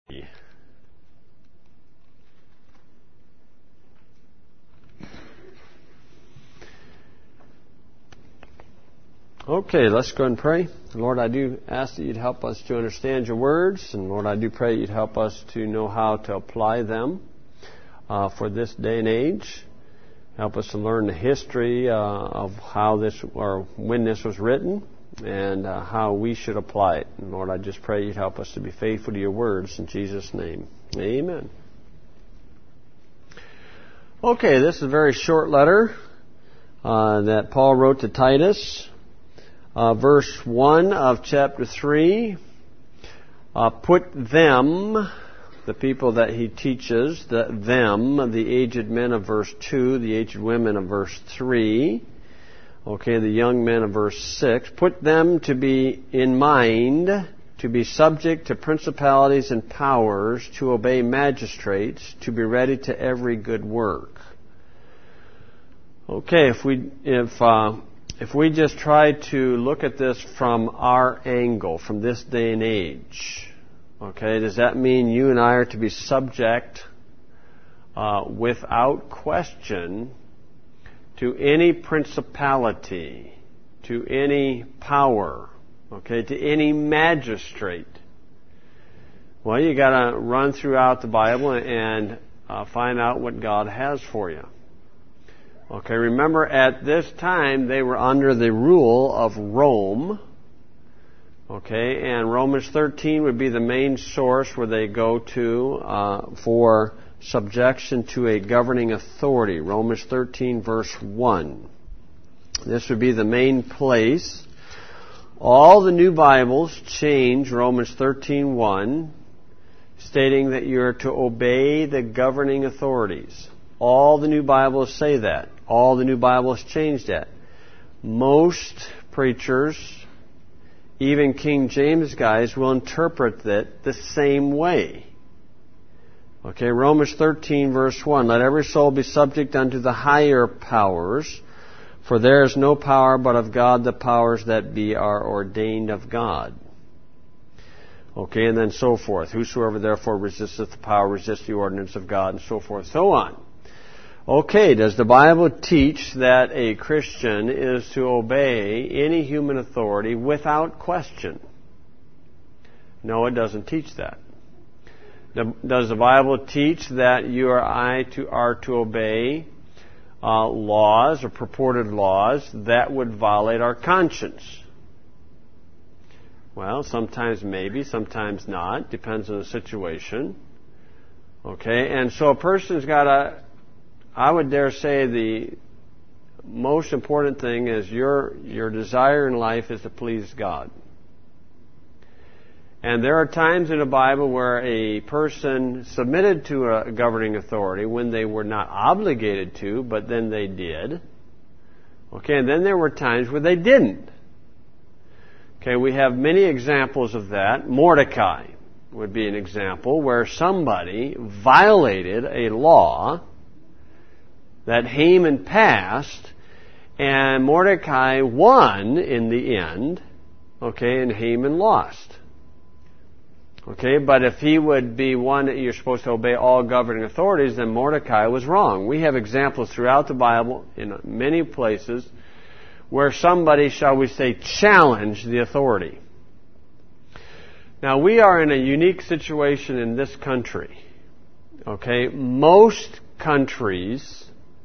Okay, let's go and pray. Lord, I do ask that you'd help us to understand your words, and Lord, I do pray you'd help us to know how to apply them for this day and age. Help us to learn the history of how this or when this was written, and how we should apply it. And Lord, I just pray you'd help us to be faithful to your words in Jesus' name. Amen. Okay, this is a very short letter that Paul wrote to Titus. Verse 1 of chapter 3, put them, the people that he teaches, the aged men of verse 2, the aged women of verse 3, okay, the young men of verse 6, put them to be in mind, to be subject to principalities and powers, to obey magistrates, to be ready to every good work. Okay, if we just try to look at this from our angle, from this day and age, okay, does that mean you and I are to be subject without question to any principality, to any power, okay, to any magistrate? Well, you got to run throughout the Bible and find out what God has for you. Okay, remember at this time they were under the rule of Rome. Okay, and Romans 13 would be the main source where they go to for subjection to a governing authority. Romans 13 verse 1. This would be the main place. All the new Bibles change Romans 13:1, stating that you are to obey the governing authorities. All the new Bibles say that. All the new Bibles change that. Most preachers, even King James guys, will interpret it the same way. Okay, Romans 13 verse 1, let every soul be subject unto the higher powers, for there is no power but of God. The powers that be are ordained of God. Okay, and then so forth. Whosoever therefore resisteth the power resists the ordinance of God, and so forth, so on. Okay, does the Bible teach that a Christian is to obey any human authority without question? No, it doesn't teach that. Does the Bible teach that you or I are to obey laws or purported laws that would violate our conscience? Well, sometimes maybe, sometimes not. Depends on the situation. Okay, and so a person's got to, I would dare say the most important thing is your desire in life is to please God. And there are times in the Bible where a person submitted to a governing authority when they were not obligated to, but then they did. Okay, and then there were times where they didn't. Okay, we have many examples of that. Mordecai would be an example where somebody violated a law that Haman passed, and Mordecai won in the end, okay, and Haman lost. Okay, but if he would be one that you're supposed to obey all governing authorities, then Mordecai was wrong. We have examples throughout the Bible in many places where somebody, shall we say, challenged the authority. Now, we are in a unique situation in this country. Okay, most countries,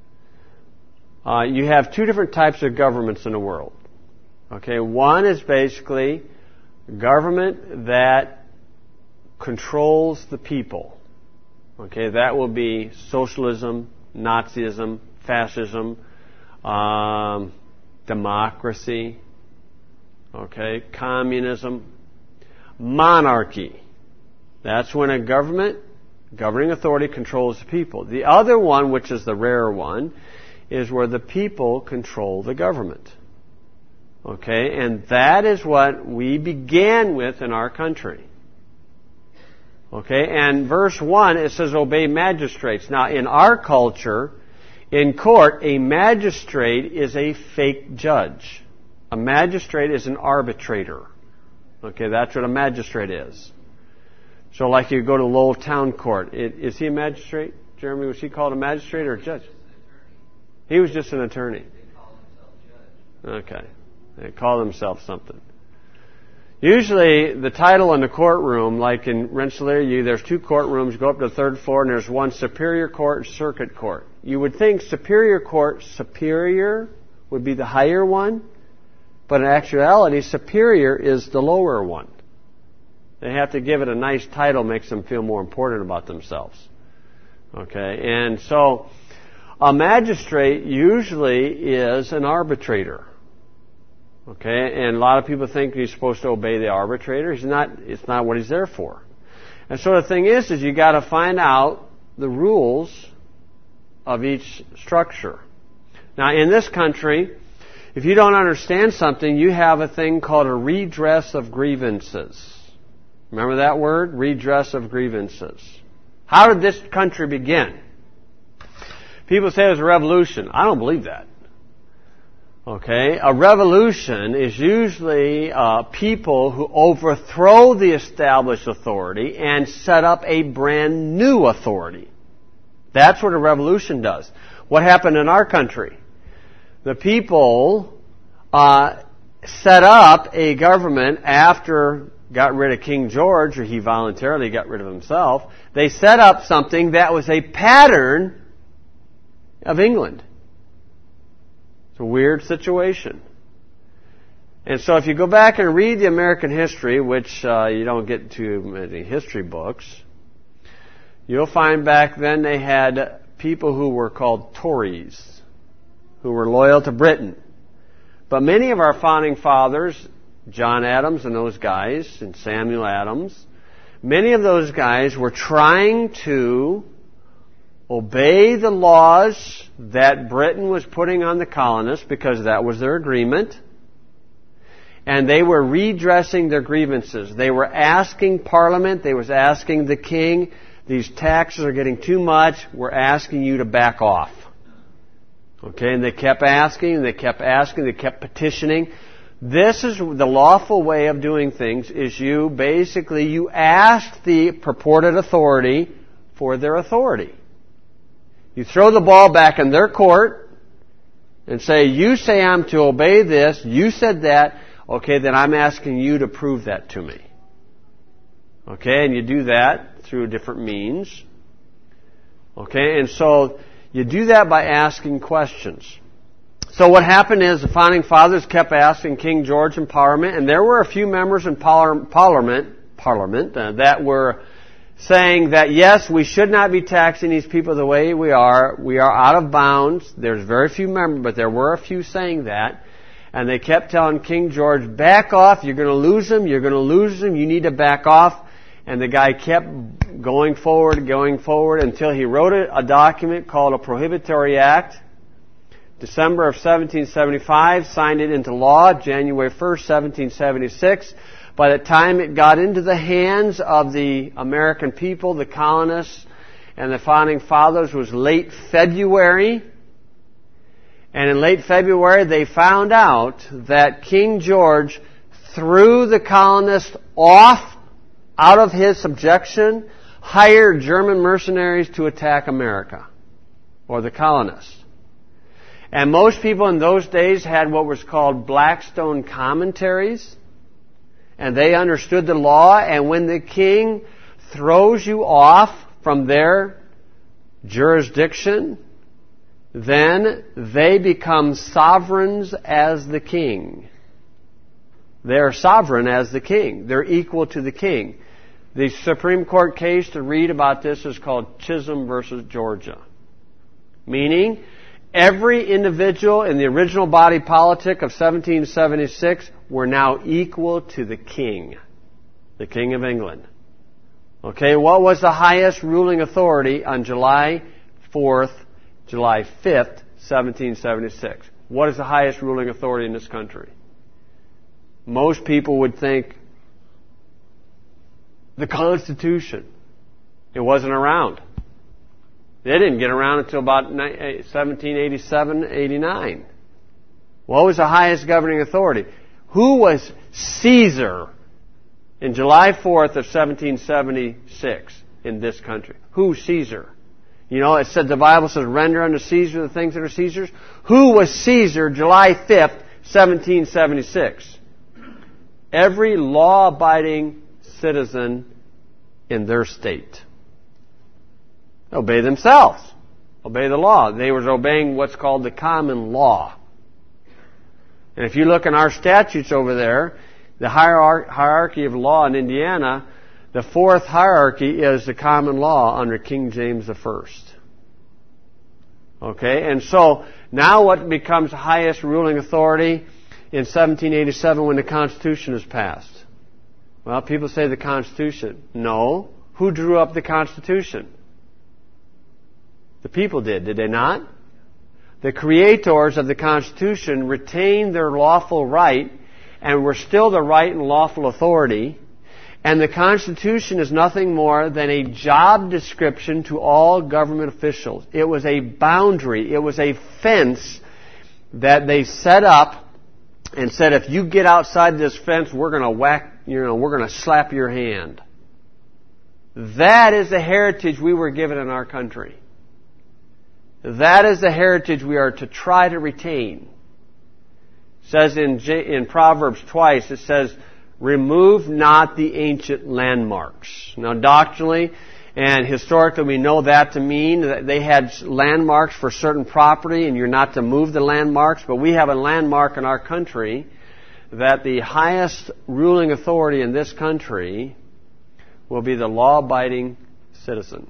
you have two different types of governments in the world. Okay, one is basically government that controls the people. Okay, that will be socialism, Nazism, fascism, democracy, okay, communism, monarchy. That's when a governing authority controls the people. The other one, which is the rarer one, is where the people control the government. Okay, and that is what we began with in our country. Okay, and verse 1, it says, obey magistrates. Now, in our culture, in court, a magistrate is a fake judge. A magistrate is an arbitrator. Okay, that's what a magistrate is. So like you go to Lowell Town Court. Is he a magistrate? Jeremy, was he called a magistrate or a judge? He was just an attorney. Okay. They call themselves something. Usually, the title in the courtroom, like in Rensselaer, there's 2 courtrooms, go up to the 3rd floor, and there's one Superior Court and Circuit Court. You would think Superior Court, superior, would be the higher one, but in actuality, Superior is the lower one. They have to give it a nice title, makes them feel more important about themselves. Okay, and so a magistrate usually is an arbitrator. Okay, and a lot of people think he's supposed to obey the arbitrator. He's not. It's not what he's there for. And so the thing is you got to find out the rules of each structure. Now, in this country, if you don't understand something, you have a thing called a redress of grievances. Remember that word? Redress of grievances. How did this country begin? People say it was a revolution. I don't believe that. Okay, a revolution is usually people who overthrow the established authority and set up a brand new authority. That's what a revolution does. What happened in our country? The people set up a government after got rid of King George, or he voluntarily got rid of himself. They set up something that was a pattern of England. It's a weird situation. And so if you go back and read the American history, which you don't get too many history books, you'll find back then they had people who were called Tories, who were loyal to Britain. But many of our founding fathers, John Adams and those guys, and Samuel Adams, many of those guys were trying to obey the laws that Britain was putting on the colonists because that was their agreement. And they were redressing their grievances. They were asking Parliament, they was asking the King, these taxes are getting too much, we're asking you to back off. Okay, and they kept asking, they kept petitioning. This is the lawful way of doing things, is you ask the purported authority for their authority. You throw the ball back in their court and say, you say I'm to obey this, you said that, okay, then I'm asking you to prove that to me. Okay, and you do that through different means. Okay, and so you do that by asking questions. So what happened is the founding fathers kept asking King George in Parliament, and there were a few members in Parliament that were saying that, yes, we should not be taxing these people the way we are. We are out of bounds. There's very few members, but there were a few saying that. And they kept telling King George, back off, you're going to lose them, you need to back off. And the guy kept going forward until he wrote a document called a Prohibitory Act. December of 1775, signed it into law, January 1st, 1776. By the time it got into the hands of the American people, the colonists, and the founding fathers, was late February. And in late February, they found out that King George threw the colonists out of his subjection, hired German mercenaries to attack America, or the colonists. And most people in those days had what was called Blackstone commentaries, and they understood the law, and when the king throws you off from their jurisdiction, then they become sovereigns as the king. They are sovereign as the king. They're equal to the king. The Supreme Court case to read about this is called Chisholm versus Georgia. Meaning, every individual in the original body politic of 1776 were now equal to the king of England. Okay, what was the highest ruling authority on July 5th, 1776? What is the highest ruling authority in this country? Most people would think the Constitution. It wasn't around. They didn't get around until about 1787, 89. What was the highest governing authority? Who was Caesar In July 4th of 1776 in this country. Who's Caesar? You know, it said the Bible says, render unto Caesar the things that are Caesar's. Who was Caesar July 5th, 1776? Every law-abiding citizen in their state. Obey themselves. Obey the law. They were obeying what's called the common law. And if you look in our statutes over there, the hierarchy of law in Indiana, the fourth hierarchy is the common law under King James I. Okay, and so now what becomes the highest ruling authority in 1787 when the Constitution is passed? Well, people say the Constitution. No. Who drew up the Constitution? The people did they not? The creators of the Constitution retained their lawful right and were still the right and lawful authority. And the Constitution is nothing more than a job description to all government officials. It was a boundary. It was a fence that they set up and said, if you get outside this fence, we're going to we're going to slap your hand. That is the heritage we were given in our country. That is the heritage we are to try to retain. It says in Proverbs twice, it says, remove not the ancient landmarks. Now, doctrinally and historically, we know that to mean that they had landmarks for certain property, and you're not to move the landmarks. But we have a landmark in our country that the highest ruling authority in this country will be the law-abiding citizen.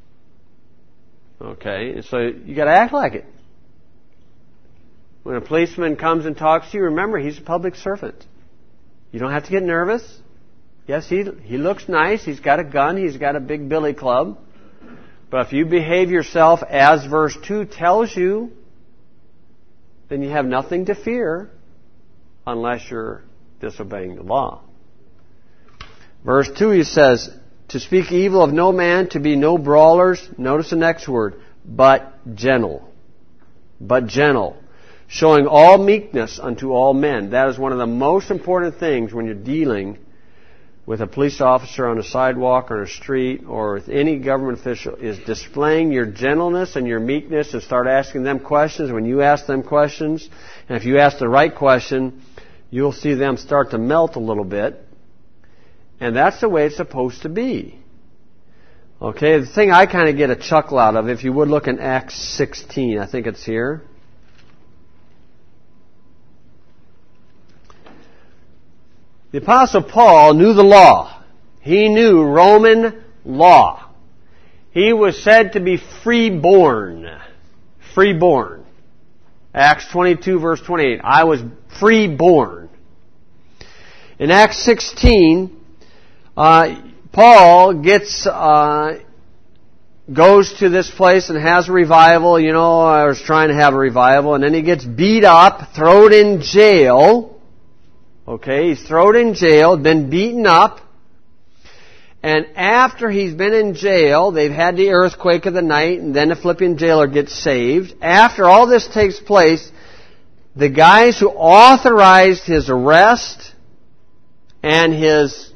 Okay, and so you got to act like it. When a policeman comes and talks to you, remember he's a public servant. You don't have to get nervous. Yes, he looks nice. He's got a gun. He's got a big billy club. But if you behave yourself as verse 2 tells you, then you have nothing to fear unless you're disobeying the law. Verse 2, he says, to speak evil of no man, to be no brawlers. Notice the next word, but gentle. But gentle. Showing all meekness unto all men. That is one of the most important things when you're dealing with a police officer on a sidewalk or on a street or with any government official, is displaying your gentleness and your meekness and start asking them questions. When you ask them questions, and if you ask the right question, you'll see them start to melt a little bit. And that's the way it's supposed to be. Okay, the thing I kind of get a chuckle out of, if you would look in Acts 16, I think it's here. The Apostle Paul knew the law. He knew Roman law. He was said to be freeborn. Freeborn. Acts 22 verse 28. I was freeborn. In Acts 16, Paul goes to this place and has a revival. You know, I was trying to have a revival. And then he gets beat up, thrown in jail. Okay, he's thrown in jail, been beaten up. And after he's been in jail, they've had the earthquake of the night, and then the Philippian jailer gets saved. After all this takes place, the guys who authorized his arrest and his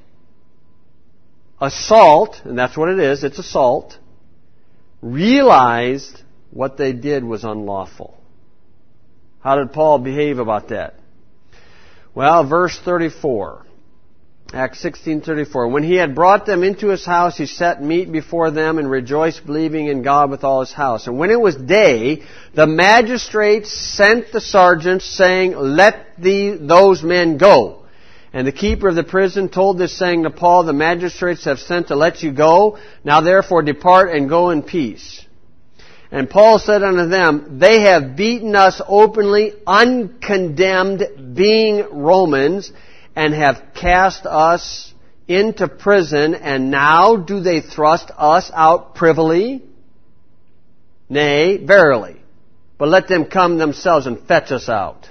assault, and that's what it is, it's assault, realized what they did was unlawful. How did Paul behave about that? Well, verse 34, Acts 16:34. When he had brought them into his house, he set meat before them and rejoiced, believing in God with all his house. And when it was day, the magistrates sent the sergeants, saying, let those men go. And the keeper of the prison told this saying to Paul, the magistrates have sent to let you go. Now therefore depart and go in peace. And Paul said unto them, they have beaten us openly, uncondemned, being Romans, and have cast us into prison, and now do they thrust us out privily? Nay, verily. But let them come themselves and fetch us out.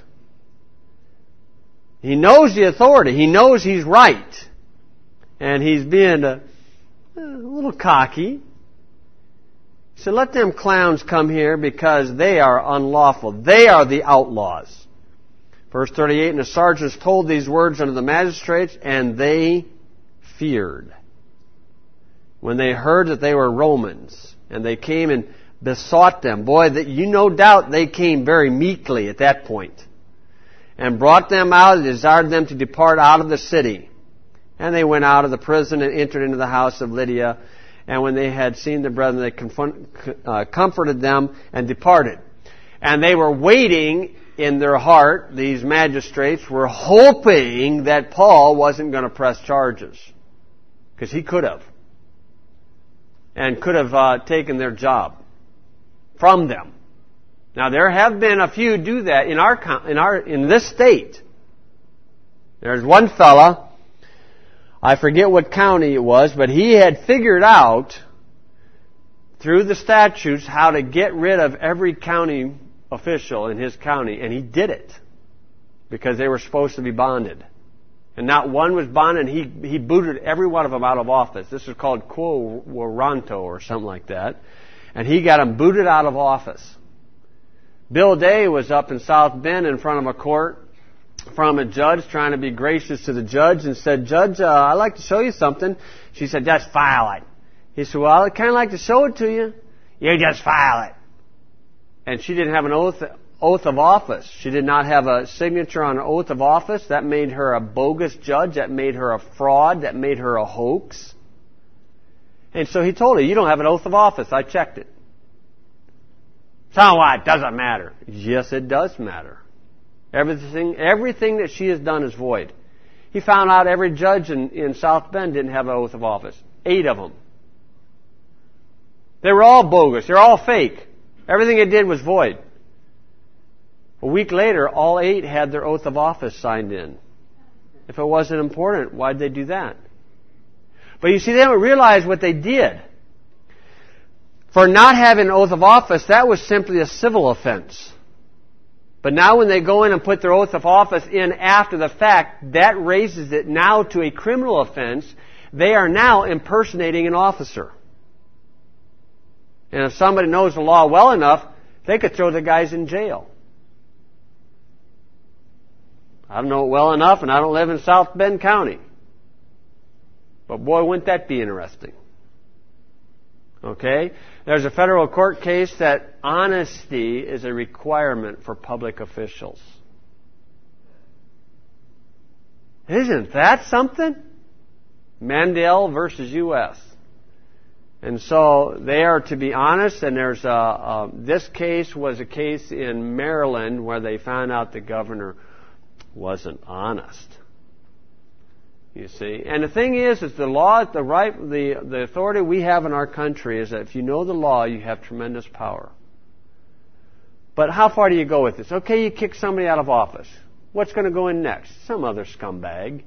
He knows the authority. He knows he's right. And he's being a little cocky. So let them clowns come here because they are unlawful. They are the outlaws. Verse 38, and the sergeants told these words unto the magistrates, and they feared. When they heard that they were Romans, and they came and besought them, boy, that you no doubt they came very meekly at that point, and brought them out and desired them to depart out of the city. And they went out of the prison and entered into the house of Lydia. And when they had seen the brethren, they comforted them and departed. And they were waiting in their heart, these magistrates were hoping that Paul wasn't going to press charges. Because he could have. And could have taken their job from them. Now there have been a few do that in this state. There's one fella, I forget what county it was, but he had figured out through the statutes how to get rid of every county official in his county, and he did it because they were supposed to be bonded. And not one was bonded, and he booted every one of them out of office. This is called quo warranto or something like that. And he got them booted out of office. Bill Day was up in South Bend in front of a court, from a judge, trying to be gracious to the judge, and said, "Judge, I'd like to show you something." She said, "Just file it." He said, "Well, I'd kind of like to show it to you." "You just file it." And she didn't have an oath of office. She did not have a signature on an oath of office. That made her a bogus judge. That made her a fraud. That made her a hoax. And so he told her, "You don't have an oath of office. I checked it." "So what? Doesn't matter." Yes, it does matter. Everything that she has done is void. He found out every judge in South Bend didn't have an oath of office. 8 of them. They were all bogus. They're all fake. Everything they did was void. A week later, all 8 had their oath of office signed in. If it wasn't important, why'd they do that? But you see, they don't realize what they did. For not having an oath of office, that was simply a civil offense. But now when they go in and put their oath of office in after the fact, that raises it now to a criminal offense. They are now impersonating an officer. And if somebody knows the law well enough, they could throw the guys in jail. I don't know it well enough, and I don't live in South Bend County. But boy, wouldn't that be interesting. Okay? There's a federal court case that honesty is a requirement for public officials. Isn't that something? Mandel versus U.S. And so they are to be honest, and there's this case was a case in Maryland where they found out the governor wasn't honest. You see, and the thing is the law, the authority we have in our country is that if you know the law, you have tremendous power. But how far do you go with this? Okay, you kick somebody out of office. What's going to go in next? Some other scumbag.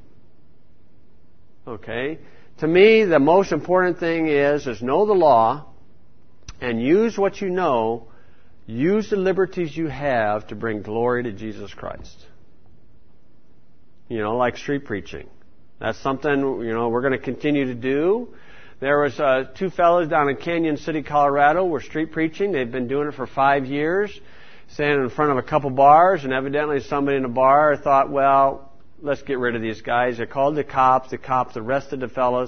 Okay? To me, the most important thing is know the law and use what you know, use the liberties you have to bring glory to Jesus Christ. You know, like street preaching. That's something, we're going to continue to do. There was 2 fellows down in Canyon City, Colorado, were street preaching. They've been doing it for 5 years, standing in front of a couple bars, and evidently somebody in the bar thought, well, let's get rid of these guys. They called the cops. The cops arrested the fellows.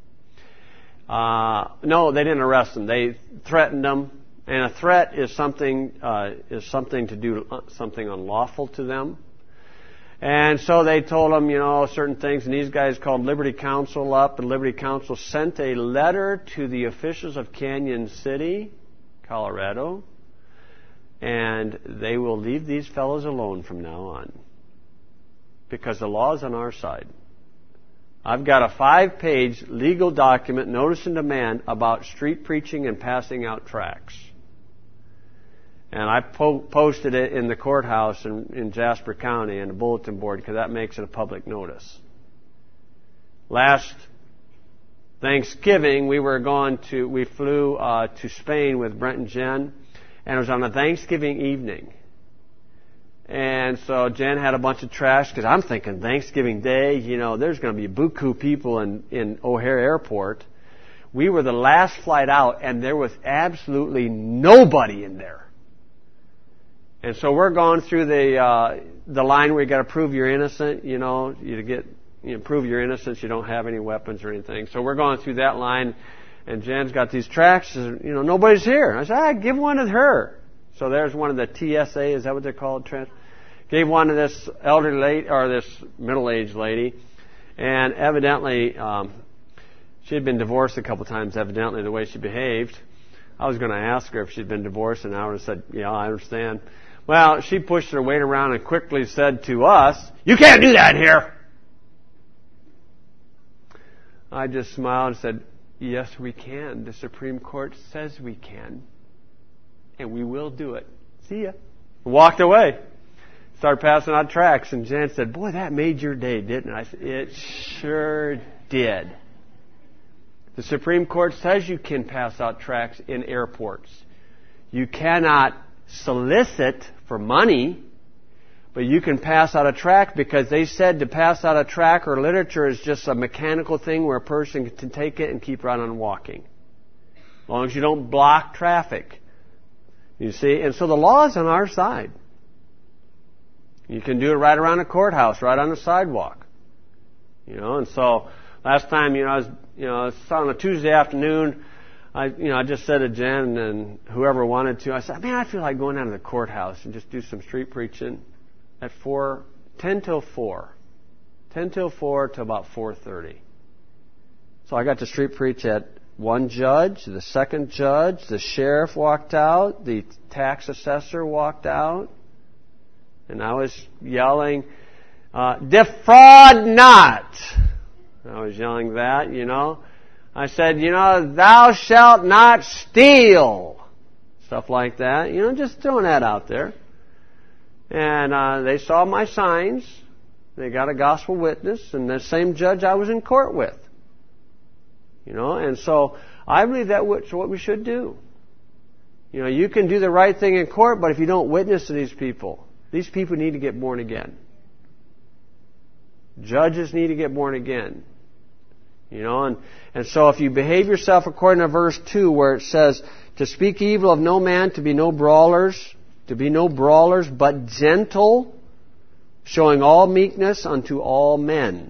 No, they didn't arrest them. They threatened them. And a threat is something to do something unlawful to them. And so they told them, certain things. And these guys called Liberty Counsel up. And Liberty Counsel sent a letter to the officials of Canyon City, Colorado. And they will leave these fellows alone from now on. Because the law is on our side. I've got a 5-page legal document, notice and demand, about street preaching and passing out tracts. And I posted it in the courthouse in Jasper County in the bulletin board because that makes it a public notice. Last Thanksgiving, we flew to Spain with Brent and Jen, and it was on a Thanksgiving evening. And so Jen had a bunch of trash because I'm thinking Thanksgiving Day, there's going to be buku people in O'Hare Airport. We were the last flight out, and there was absolutely nobody in there. And so we're going through the line where you got to prove you're innocent, you get prove your innocence. You don't have any weapons or anything. So we're going through that line, and Jan's got these tracts. Nobody's here. I said, give one to her. So there's one of the TSA. Is that what they're called? Gave one to this elderly lady, or this middle-aged lady, and evidently she had been divorced a couple times. Evidently, the way she behaved. I was going to ask her if she'd been divorced, and I would have said, yeah, I understand. Well, she pushed her weight around and quickly said to us, "You can't do that here." I just smiled and said, "Yes, we can. The Supreme Court says we can. And we will do it. See ya." Walked away. Started passing out tracts, and Jan said, "Boy, that made your day, didn't it?" I said, "It sure did." The Supreme Court says you can pass out tracts in airports. You cannot solicit for money, but you can pass out a tract, because they said to pass out a tract or literature is just a mechanical thing where a person can take it and keep right on walking. As long as you don't block traffic. You see? And so the law is on our side. You can do it right around the courthouse, right on the sidewalk. And so last time, I was on a Tuesday afternoon. I just said to Jen and whoever wanted to, I said, man, I feel like going down to the courthouse and just do some street preaching at 10 till 4 to about 4:30. So I got to street preach at one judge, the second judge, the sheriff walked out, the tax assessor walked out, and I was yelling, "Defraud not!" I was yelling that, I said, "Thou shalt not steal." Stuff like that. Just throwing that out there. And they saw my signs. They got a gospel witness, and the same judge I was in court with. And so I believe that's what we should do. You can do the right thing in court, but if you don't witness to these people need to get born again. Judges need to get born again. And so if you behave yourself according to verse 2, where it says, to speak evil of no man, to be no brawlers, but gentle, showing all meekness unto all men.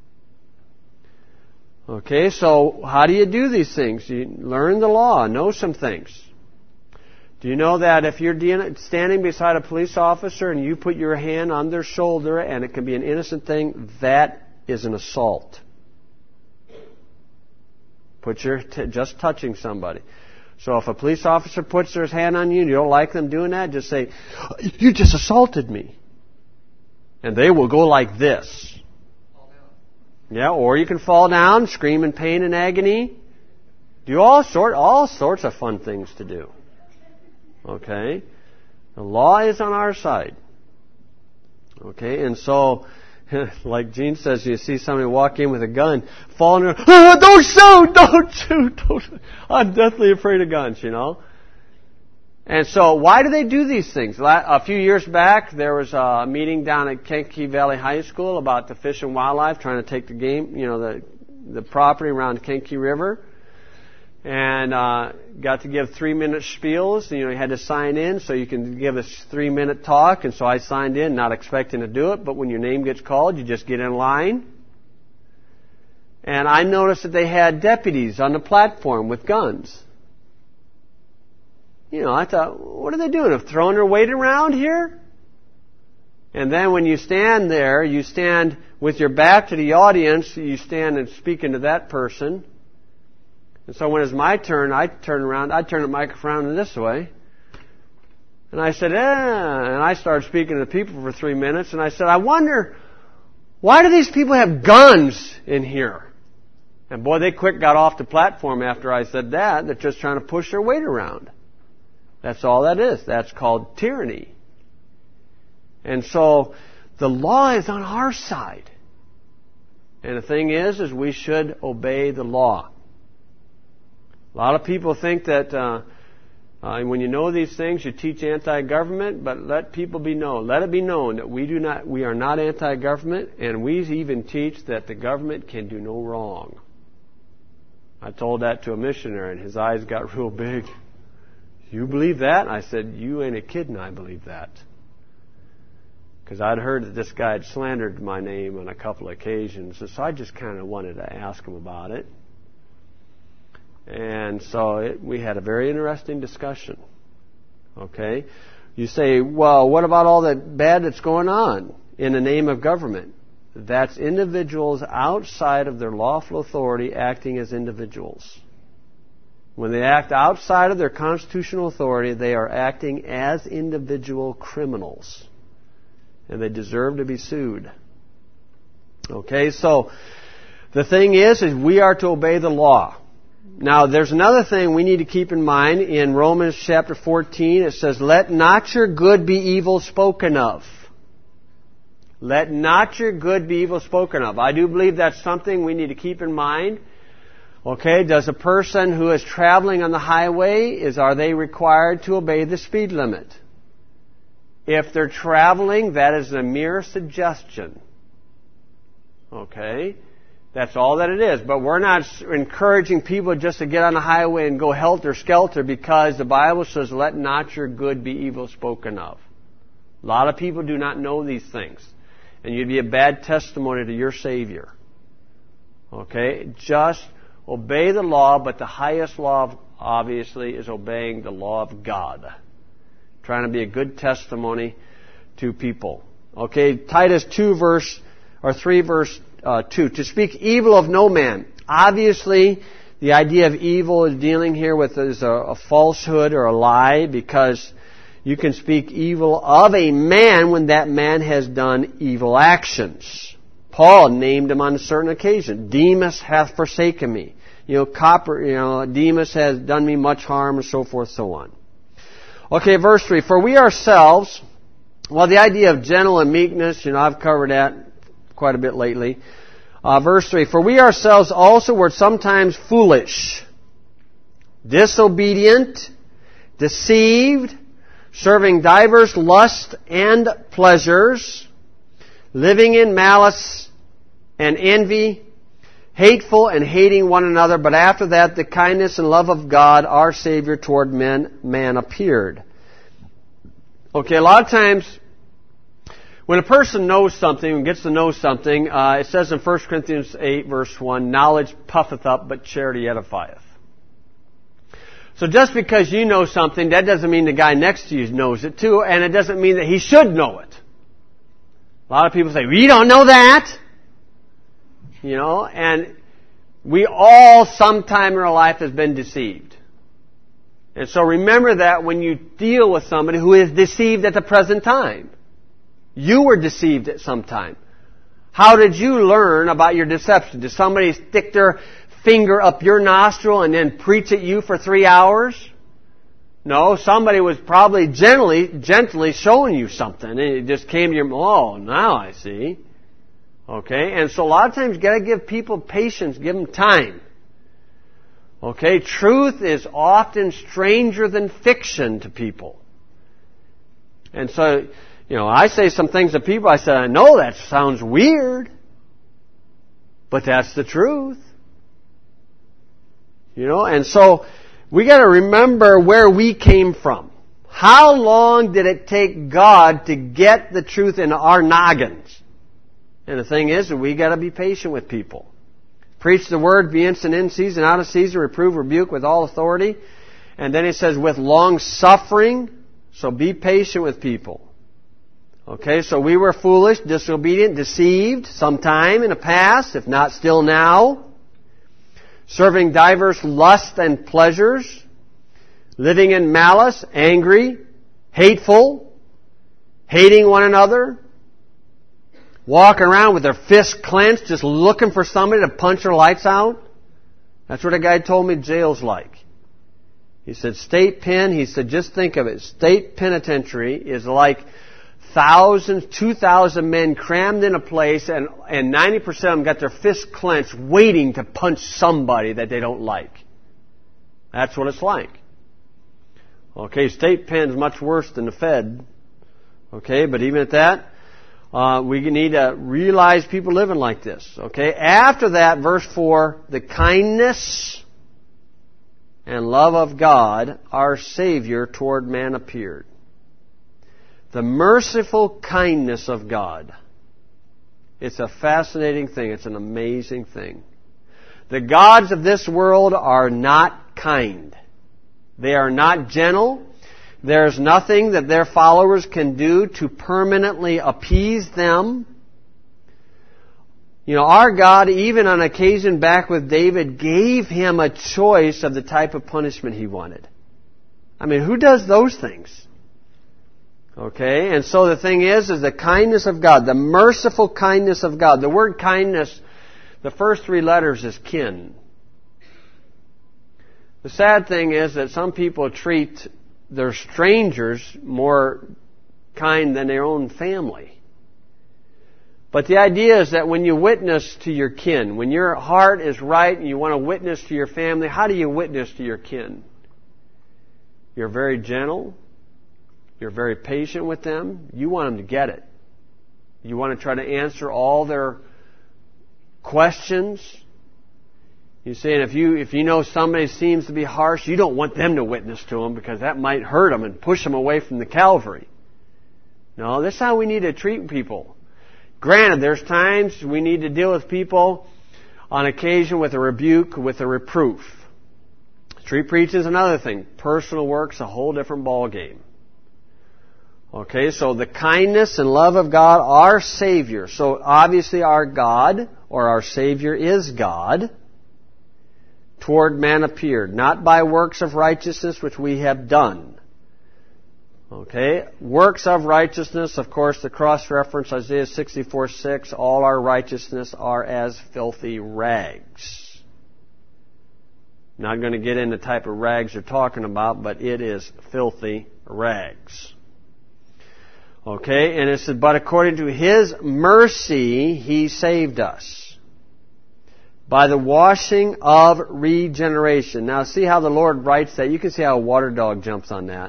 Okay, so how do you do these things? You learn the law, know some things. Do you know that if you're standing beside a police officer and you put your hand on their shoulder, and it can be an innocent thing, that is an assault. Just touching somebody. So if a police officer puts their hand on you and you don't like them doing that, just say, "You just assaulted me." And they will go like this. Yeah, or you can fall down, scream in pain and agony. Do all sorts of fun things to do. Okay? The law is on our side. Okay, and so, like Gene says, you see somebody walk in with a gun, fall in, "Don't shoot. I'm deathly afraid of guns, And so, why do they do these things? A few years back, there was a meeting down at Kankakee Valley High School about the Fish and Wildlife, trying to take the game, the property around the Kankakee River. And got to give 3-minute spiels. You had to sign in so you can give a 3-minute talk. And so I signed in, not expecting to do it. But when your name gets called, you just get in line. And I noticed that they had deputies on the platform with guns. I thought, what are they doing? Throwing their weight around here? And then when you stand there, you stand with your back to the audience. You stand and speak into that person. And so when it's my turn, I turn the microphone this way. And I said, and I started speaking to the people for 3 minutes. And I said, I wonder, why do these people have guns in here? And boy, they quick got off the platform after I said that. They're just trying to push their weight around. That's all that is. That's called tyranny. And so the law is on our side. And the thing is we should obey the law. A lot of people think that when you know these things, you teach anti-government, but let it be known that we are not anti-government, and we even teach that the government can do no wrong. I told that to a missionary, and his eyes got real big. "You believe that?" I said, "You ain't a kid, and I believe that." because I'd heard that this guy had slandered my name on a couple of occasions, and so I just kind of wanted to ask him about it. And so we had a very interesting discussion. Okay? You say, well, what about all that bad that's going on in the name of government? That's individuals outside of their lawful authority acting as individuals. When they act outside of their constitutional authority, they are acting as individual criminals. And they deserve to be sued. Okay, so the thing is we are to obey the law. Now, there's another thing we need to keep in mind. In Romans chapter 14, it says, let not your good be evil spoken of. Let not your good be evil spoken of. I do believe that's something we need to keep in mind. Okay, does a person who is traveling on the highway, are they required to obey the speed limit? If they're traveling, that is a mere suggestion. Okay? That's all that it is. But we're not encouraging people just to get on the highway and go helter-skelter because the Bible says, let not your good be evil spoken of. A lot of people do not know these things. And you'd be a bad testimony to your Savior. Okay? Just obey the law, but the highest law, obviously, is obeying the law of God. Trying to be a good testimony to people. Okay, Titus 3 verse 2. To speak evil of no man. Obviously, the idea of evil is dealing here with a falsehood or a lie, because you can speak evil of a man when that man has done evil actions. Paul named him on a certain occasion. Demas hath forsaken me. Demas has done me much harm, and so forth, so on. Okay, verse 3. For we ourselves, the idea of gentle and meekness, I've covered that quite a bit lately. Verse 3. For we ourselves also were sometimes foolish, disobedient, deceived, serving divers lusts and pleasures, living in malice and envy, hateful and hating one another, but after that the kindness and love of God, our Savior, toward man appeared. Okay, a lot of times when a person knows something, gets to know something, it says in 1 Corinthians 8 verse 1, knowledge puffeth up, but charity edifieth. So just because you know something, that doesn't mean the guy next to you knows it too, and it doesn't mean that he should know it. A lot of people say, we don't know that. And we all sometime in our life has been deceived. And so remember that when you deal with somebody who is deceived at the present time. You were deceived at some time. How did you learn about your deception? Did somebody stick their finger up your nostril and then preach at you for 3 hours? No, somebody was probably gently showing you something. And it just came to your, now I see. Okay, and so a lot of times you got to give people patience, give them time. Okay, truth is often stranger than fiction to people. And so, I say some things to people, I said, I know that sounds weird, but that's the truth. And so we got to remember where we came from. How long did it take God to get the truth in our noggins? And the thing is, we got to be patient with people. Preach the word, be instant in season, out of season, reprove, rebuke with all authority. And then it says with long suffering. So be patient with people. Okay, so we were foolish, disobedient, deceived sometime in the past, if not still now. Serving diverse lusts and pleasures. Living in malice, angry, hateful, hating one another. Walking around with their fists clenched, just looking for somebody to punch their lights out. That's what a guy told me jail's like. He said, state pen, he said, just think of it. State penitentiary is like 2,000 men crammed in a place, and 90% of them got their fists clenched waiting to punch somebody that they don't like. That's what it's like. Okay, state pen's much worse than the Fed. Okay, but even at that, we need to realize people living like this. Okay? After that, verse 4, the kindness and love of God, our Savior, toward man appeared. The merciful kindness of God. It's a fascinating thing. It's an amazing thing. The gods of this world are not kind. They are not gentle. There's nothing that their followers can do to permanently appease them. You know, our God, even on occasion back with David, gave him a choice of the type of punishment he wanted. I mean, who does those things? Okay, and so the thing is the kindness of God, the merciful kindness of God. The word kindness, the first three letters is kin. The sad thing is that some people treat their strangers more kind than their own family. But the idea is that when you witness to your kin, when your heart is right and you want to witness to your family, how do you witness to your kin? You're very gentle. You're very patient with them. You want them to get it. You want to try to answer all their questions. You see, and if you know somebody seems to be harsh, you don't want them to witness to them because that might hurt them and push them away from the Calvary. No, that's how we need to treat people. Granted, there's times we need to deal with people on occasion with a rebuke, with a reproof. Street preaching is another thing. Personal work's a whole different ballgame. Okay, so the kindness and love of God, our Savior. So obviously our God, or our Savior is God, toward man appeared, not by works of righteousness which we have done. Okay, works of righteousness, of course, the cross-reference, Isaiah 64:6, all our righteousness are as filthy rags. Not going to get into the type of rags you're talking about, but it is filthy rags. Okay, and it said, but according to His mercy, He saved us by the washing of regeneration. Now, see how the Lord writes that? You can see how a water dog jumps on that.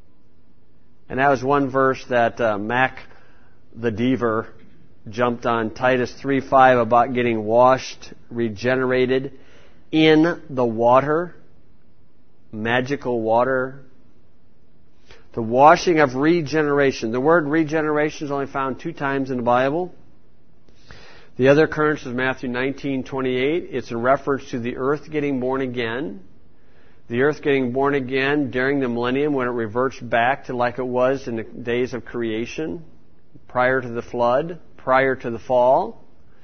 And that was one verse that Mac the Deaver jumped on, Titus 3:5, about getting washed, regenerated in the water, magical water. The washing of regeneration. The word regeneration is only found 2 times in the Bible. The other occurrence is Matthew 19:28. It's in reference to the earth getting born again. The earth getting born again during the millennium when it reverts back to like it was in the days of creation, prior to the flood, prior to the fall.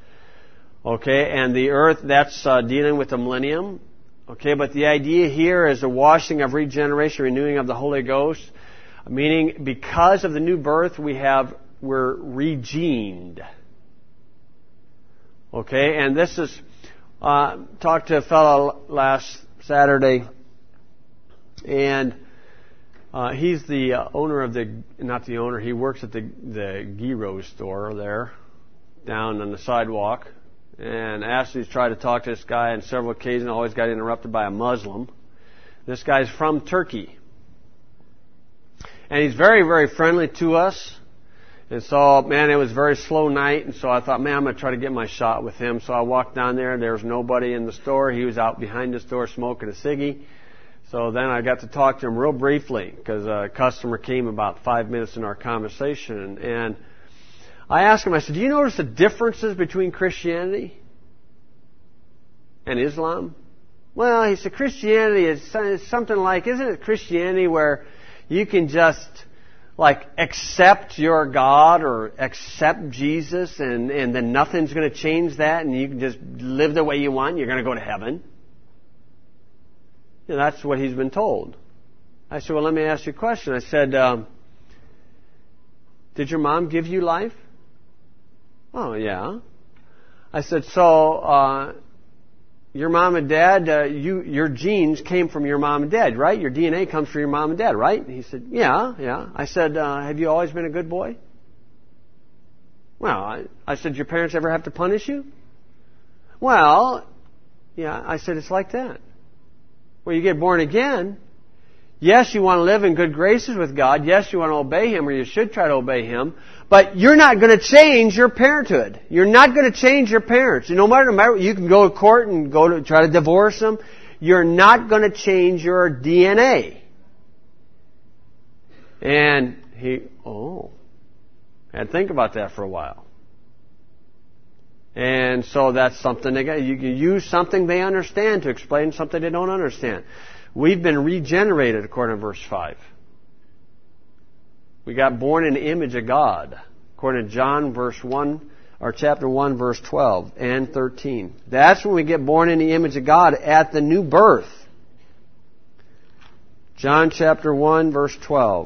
Okay, and the earth, that's dealing with the millennium. Okay, but the idea here is the washing of regeneration, renewing of the Holy Ghost. Meaning, because of the new birth, we're regened. Okay, and this is, talked to a fellow last Saturday, and he's the owner of he works at the gyro store there, down on the sidewalk, and Ashley's tried to talk to this guy on several occasions, always got interrupted by a Muslim. This guy's from Turkey. And he's very, very friendly to us. And so, man, it was a very slow night. And so I thought, man, I'm going to try to get my shot with him. So I walked down there. There was nobody in the store. He was out behind the store smoking a ciggy. So then I got to talk to him real briefly because a customer came about 5 minutes in our conversation. And I asked him, I said, do you notice the differences between Christianity and Islam? Well, he said, Christianity is something like, isn't it Christianity where you can just like accept your God or accept Jesus and then nothing's going to change that and you can just live the way you want and you're going to go to heaven? You know, that's what he's been told. I said, well, let me ask you a question. I said, did your mom give you life? Oh, yeah. I said, so your mom and dad, your genes came from your mom and dad, right? Your DNA comes from your mom and dad, right? He said, yeah. I said, have you always been a good boy? Well, I said, your parents ever have to punish you? Well, yeah. I said, it's like that. Well, you get born again. Yes, you want to live in good graces with God. Yes, you want to obey Him, or you should try to obey Him. But you're not going to change your parenthood. You're not going to change your parents. No matter, you can go to court and go to try to divorce them. You're not going to change your DNA. And And think about that for a while. And so that's something you can use something they understand to explain something they don't understand. We've been regenerated according to verse 5. We got born in the image of God according to John chapter 1 verse 12 and 13. That's when we get born in the image of God at the new birth. John chapter 1 verse 12.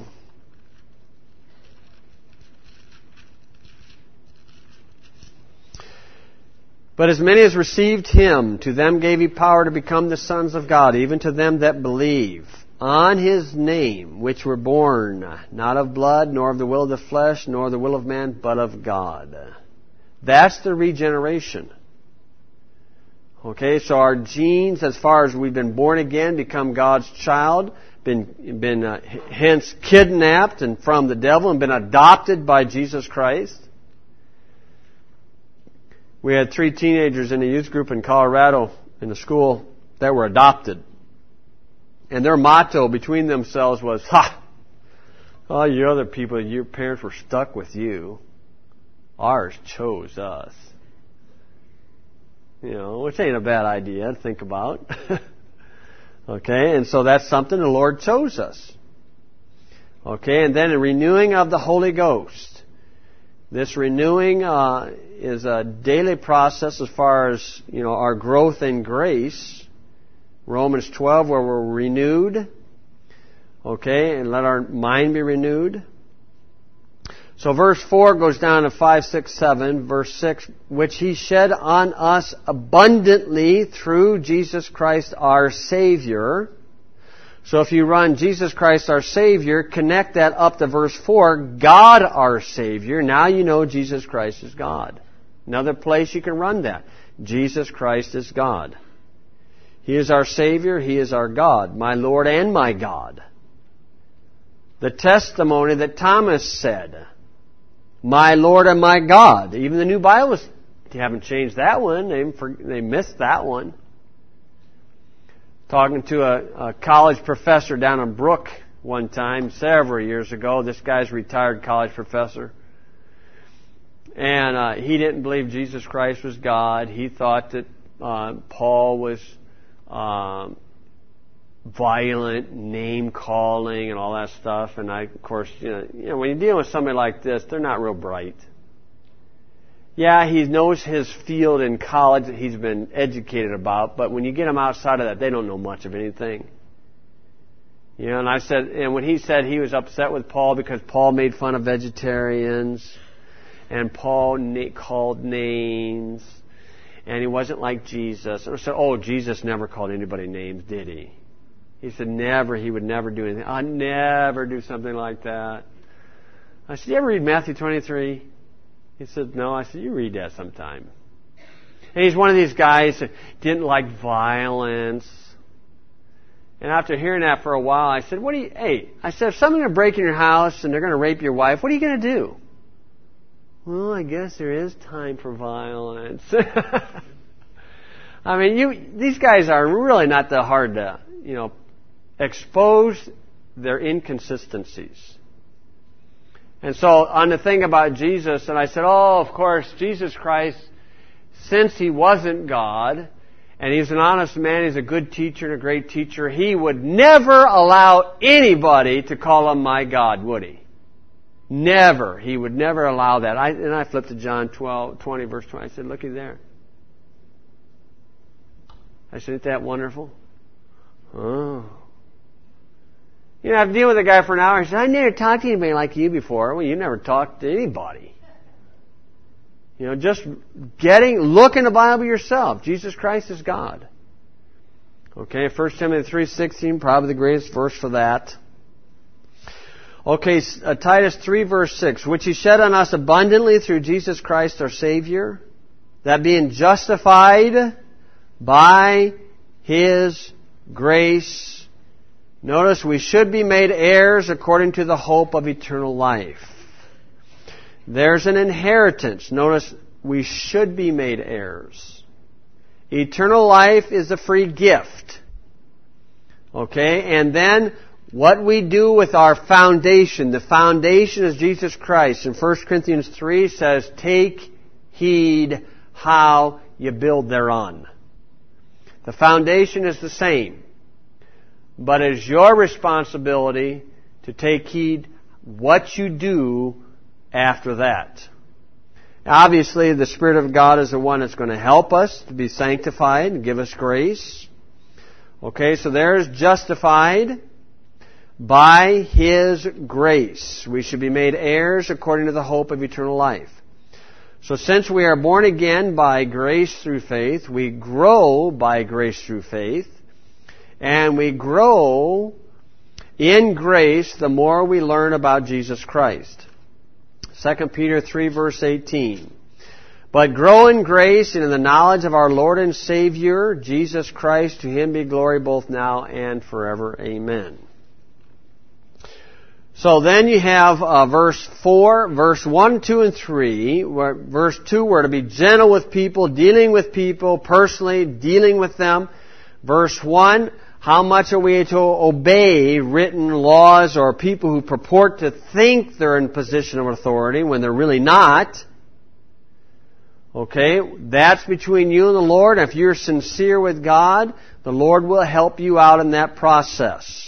But as many as received Him, to them gave He power to become the sons of God, even to them that believe on His name, which were born not of blood, nor of the will of the flesh, nor of the will of man, but of God. That's the regeneration. Okay, so our genes, as far as we've been born again, become God's child, been hence kidnapped and from the devil and been adopted by Jesus Christ. We had 3 teenagers in a youth group in Colorado in the school that were adopted. And their motto between themselves was, all you other people, your parents were stuck with you. Ours chose us. Which ain't a bad idea to think about. Okay, and so that's something the Lord chose us. Okay, and then a renewing of the Holy Ghost. This renewing is a daily process as far as, our growth in grace. Romans 12, where we're renewed. Okay, and let our mind be renewed. So verse 4 goes down to 5, 6, 7. Verse 6, which He shed on us abundantly through Jesus Christ our Savior. So if you run Jesus Christ our Savior, connect that up to verse 4, God our Savior. Now you know Jesus Christ is God. Another place you can run that. Jesus Christ is God. He is our Savior. He is our God, my Lord and my God. The testimony that Thomas said, my Lord and my God. Even the New Bibles, they haven't changed that one. They missed that one. Talking to a college professor down in Brook one time, several years ago. This guy's a retired college professor. And he didn't believe Jesus Christ was God. He thought that Paul was violent, name-calling, and all that stuff. And of course, when you're dealing with somebody like this, they're not real bright. Yeah, he knows his field in college that he's been educated about, but when you get them outside of that, they don't know much of anything. And I said, and when he said he was upset with Paul because Paul made fun of vegetarians, and Paul called names, and he wasn't like Jesus. And I said, Jesus never called anybody names, did he? He said never, he would never do anything. I'd never do something like that. I said, you ever read Matthew 23? He said, no. I said, you read that sometime. And he's one of these guys that didn't like violence. And after hearing that for a while, I said, I said, if someone's going to break in your house and they're going to rape your wife, what are you going to do? Well, I guess there is time for violence. I mean, these guys are really not that hard to, expose their inconsistencies. And so on the thing about Jesus, and I said, of course, Jesus Christ, since He wasn't God, and He's an honest man, He's a good teacher and a great teacher, He would never allow anybody to call Him my God, would He? Never. He would never allow that. And I flipped to John 20, verse 20. I said, looky there. I said, isn't that wonderful? Oh. I've dealt with a guy for an hour. He said, I never talked to anybody like you before. Well, you never talked to anybody. Just look in the Bible yourself. Jesus Christ is God. Okay, 1 Timothy 3:16, probably the greatest verse for that. Okay, Titus 3 verse 6, which He shed on us abundantly through Jesus Christ our Savior, that being justified by His grace. Notice, we should be made heirs according to the hope of eternal life. There's an inheritance. Notice, we should be made heirs. Eternal life is a free gift. Okay, and then What we do with our foundation, the foundation is Jesus Christ. And 1 Corinthians 3 says, take heed how you build thereon. The foundation is the same, but it is your responsibility to take heed what you do after that. Obviously, the Spirit of God is the one that's going to help us to be sanctified and give us grace. Okay, so there's justified by His grace. We should be made heirs according to the hope of eternal life. So since we are born again by grace through faith, we grow by grace through faith, and we grow in grace the more we learn about Jesus Christ. 2 Peter 3 verse 18. But grow in grace and in the knowledge of our Lord and Savior, Jesus Christ. To Him be glory both now and forever. Amen. So then you have verse 4, verse 1, 2, and 3. Verse 2, we're to be gentle with people, dealing with people personally, dealing with them. Verse 1, how much are we to obey written laws or people who purport to think they're in position of authority when they're really not? Okay, that's between you and the Lord. If you're sincere with God, the Lord will help you out in that process.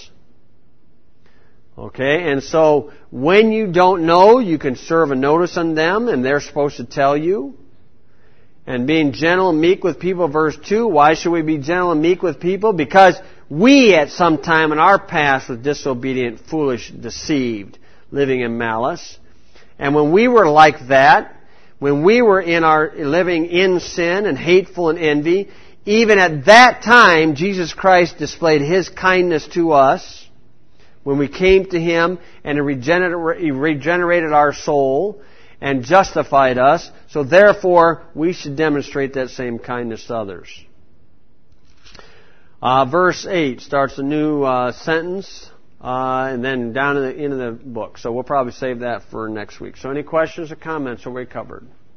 Okay, and so when you don't know, you can serve a notice on them, and they're supposed to tell you. And being gentle and meek with people, verse 2, why should we be gentle and meek with people? Because we at some time in our past were disobedient, foolish, deceived, living in malice. And when we were like that, when we were living in sin and hateful and envy, even at that time, Jesus Christ displayed His kindness to us when we came to Him, and He regenerated our soul and justified us. So therefore, we should demonstrate that same kindness to others. Verse 8 starts a new sentence, and then down in the book. So we'll probably save that for next week. So any questions or comments are we covered?